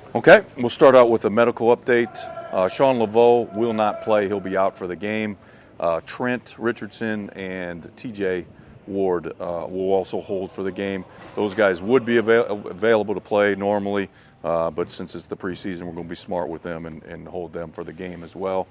Okay, we'll start out with a medical update. Sean Laveau will not play. He'll be out for the game. Trent Richardson and TJ Ward will also hold for the game. Those guys would be available to play normally, but since it's the preseason, we're going to be smart with them and hold them for the game as well.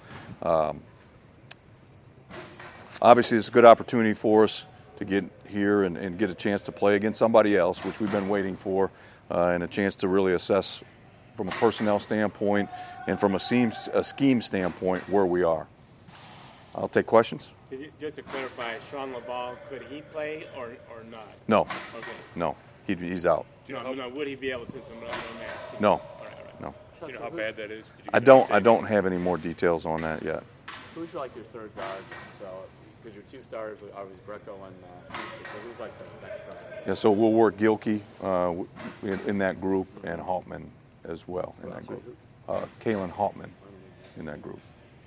Obviously, it's a good opportunity for us to get here and get a chance to play against somebody else, which we've been waiting for, and a chance to really assess from a personnel standpoint and from a scheme standpoint where we are. I'll take questions. Just to clarify, Sean Laveau, could he play or not? No. Okay. No, he's out. No, would he be able to? No. All right. No. Do you know how bad that is? I don't have any more details on that yet. Who's like your third guard? So, because your two starters are obviously Greco and so who's like the next guy? Yeah, so we'll work Gilkey in that group and Haltman as well in that group. Kalen Haltman in that group.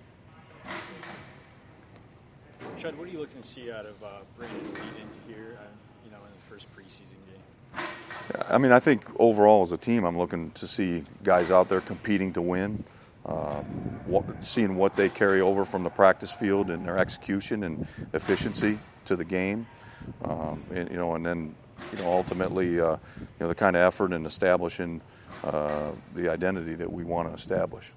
Chad, what are you looking to see out of Brandon Weeden here, in the first preseason game? I mean, I think overall as a team, I'm looking to see guys out there competing to win, seeing what they carry over from the practice field and their execution and efficiency to the game, and then ultimately, the kind of effort in establishing the identity that we want to establish.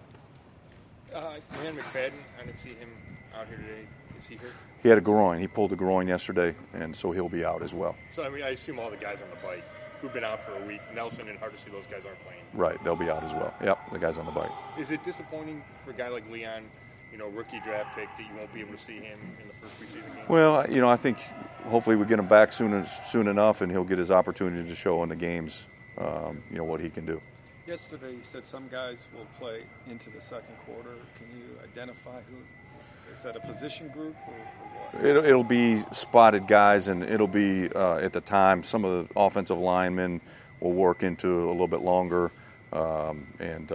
Ryan McFadden, I didn't see him out here today. Is he hurt? He had a groin. He pulled the groin yesterday, and so he'll be out as well. So, I assume all the guys on the bike who've been out for a week, Nelson and Hardesty, those guys aren't playing. Right, they'll be out as well. Yep, the guys on the bike. Is it disappointing for a guy like Leon, rookie draft pick, that you won't be able to see him in the first preseason game? Well, I think hopefully we get him back soon enough, and he'll get his opportunity to show in the games, what he can do. Yesterday you said some guys will play into the second quarter. Can you identify who? Is that a position group or what? It'll be spotted guys, and it'll be, at the time, some of the offensive linemen will work into a little bit longer, and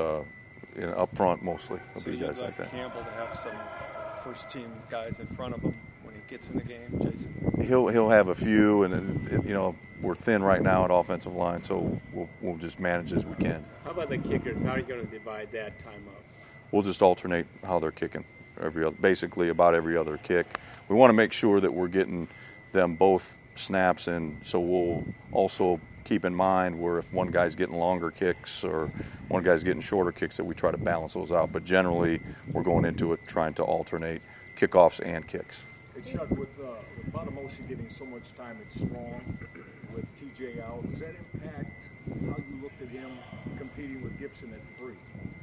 up front mostly. It'll be guys like that. Campbell to have some first-team guys in front of him when he gets in the game, Jason? He'll have a few, and we're thin right now at offensive line, so we'll just manage as we can. How about the kickers? How are you going to divide that time up? We'll just alternate how they're kicking, basically about every other kick. We want to make sure that we're getting them both snaps, and so we'll also keep in mind where if one guy's getting longer kicks or one guy's getting shorter kicks, that we try to balance those out. But generally, we're going into it trying to alternate kickoffs and kicks. Hey Chuck, with Botamosi getting so much time at strong, with TJ out, does that impact how you looked at him competing with Gibson at 3?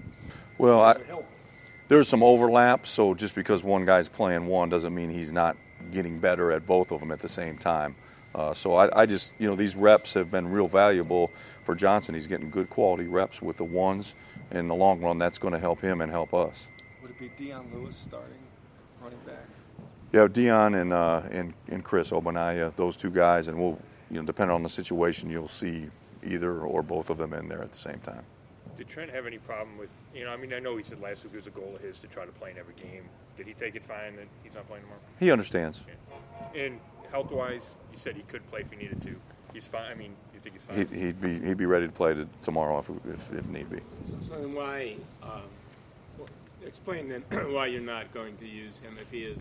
Well, there's some overlap, so just because one guy's playing one doesn't mean he's not getting better at both of them at the same time. So I just, these reps have been real valuable for Johnson. He's getting good quality reps with the ones. In the long run, that's going to help him and help us. Would it be Dion Lewis starting running back? Yeah, Dion and Chris Obanaya, those two guys, and we'll, depending on the situation, you'll see either or both of them in there at the same time. Did Trent have any problem with, I know he said last week it was a goal of his to try to play in every game. Did he take it fine that he's not playing tomorrow? He understands. Yeah. And health-wise, you said he could play if he needed to. He's fine. You think he's fine? He'd be ready to play tomorrow if need be. So then why? Explain then why you're not going to use him if he is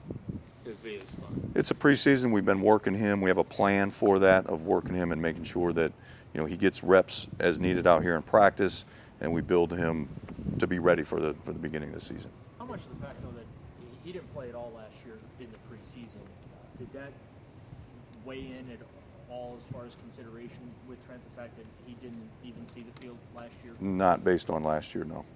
fine. It's a preseason. We've been working him. We have a plan for that, of working him and making sure that he gets reps as needed out here in practice, and we build him to be ready for the beginning of the season. How much of the fact, though, that he didn't play at all last year in the preseason, did that weigh in at all as far as consideration with Trent, the fact that he didn't even see the field last year? Not based on last year, no.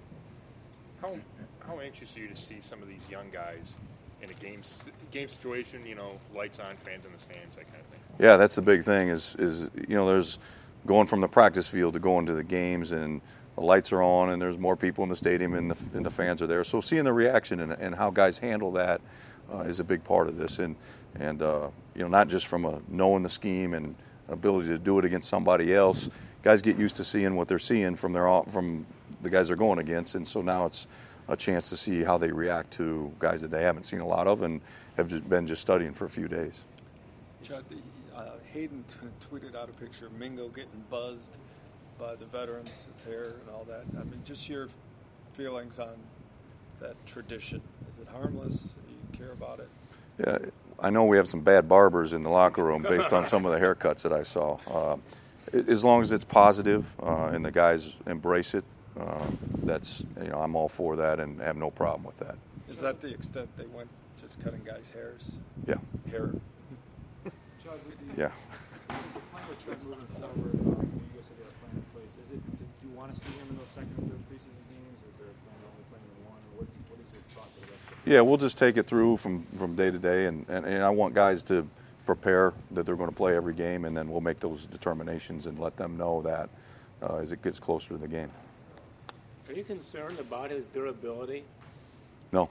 How anxious are you to see some of these young guys in a game situation, lights on, fans in the stands, that kind of thing? Yeah, that's the big thing is there's going from the practice field to going to the games, and the lights are on, and there's more people in the stadium, and the fans are there. So seeing the reaction and how guys handle that is a big part of this, and not just from knowing the scheme and ability to do it against somebody else. Guys get used to seeing what they're seeing from the guys they're going against, and so now it's a chance to see how they react to guys that they haven't seen a lot of and have been studying for a few days. Chad, Hayden tweeted out a picture of Mingo getting buzzed by the veterans, his hair and all that. I mean, just your feelings on that tradition. Is it harmless? Do you care about it? Yeah, I know we have some bad barbers in the locker room based on some of the haircuts that I saw. As long as it's positive and the guys embrace it, that's, I'm all for that and have no problem with that. Is that the extent they went, just cutting guys' hairs? Yeah. Hair. Chad, with the Yeah. plan with Trent moving forward, you guys have got a plan in place. Do you want to see him in those second and third preseason games, or is there a plan to only playing in one? Or what is your thought for the rest of it? Yeah, we'll just take it through from day to day, and I want guys to prepare that they're going to play every game, and then we'll make those determinations and let them know that as it gets closer to the game. Are you concerned about his durability? No.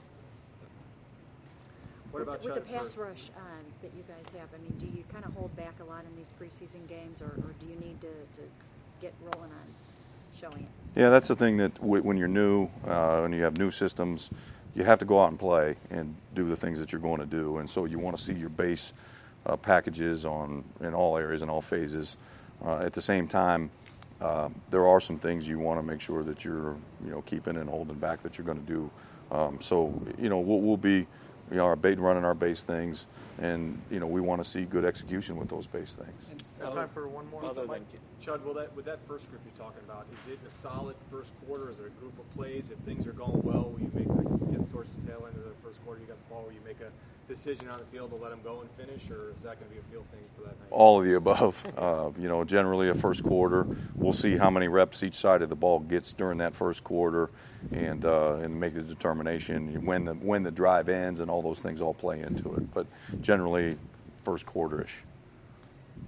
What about with the Chad, pass rush that you guys have? I mean, do you kind of hold back a lot in these preseason games, or do you need to get rolling on showing it? Yeah, that's the thing that when you're new and you have new systems, you have to go out and play and do the things that you're going to do. And so you want to see your base packages in all areas and all phases. At the same time, there are some things you want to make sure that you're keeping and holding back that you're going to do. So we'll be running our base things, and we want to see good execution with those base things. Time for one more. Other than- Chud, with that first group you're talking about, is it a solid first quarter? Is it a group of plays? If things are going well, will you make gets towards the tail end of the first quarter, you got the ball, will you make a decision on the field to let them go and finish, or is that going to be a field thing for that night? All of the above. Generally a first quarter, we'll see how many reps each side of the ball gets during that first quarter, and make the determination when the drive ends, and all those things all play into it. But generally, first quarter-ish.